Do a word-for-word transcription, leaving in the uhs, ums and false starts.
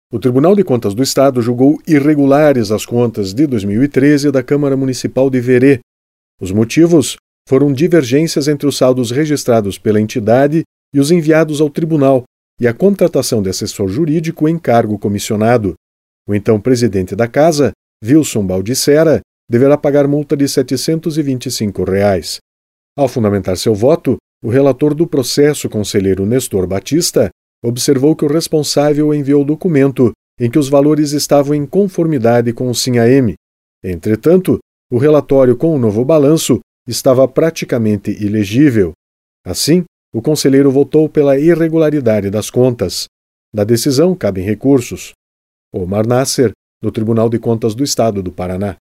O Tribunal de Contas do Estado julgou irregulares as contas de dois mil e treze da Câmara Municipal de Verê. Os motivos foram divergências entre os saldos registrados pela entidade e os enviados ao tribunal e a contratação de assessor jurídico em cargo comissionado. O então presidente da casa, Wilson Baldissera, deverá pagar multa de setecentos e vinte e cinco reais. Ao fundamentar seu voto, o relator do processo, conselheiro Nestor Batista, observou que o responsável enviou documento em que os valores estavam em conformidade com o SINAEM. Entretanto, o relatório com o novo balanço estava praticamente ilegível. Assim, o conselheiro votou pela irregularidade das contas. Da decisão cabem recursos. Omar Nasser, do Tribunal de Contas do Estado do Paraná.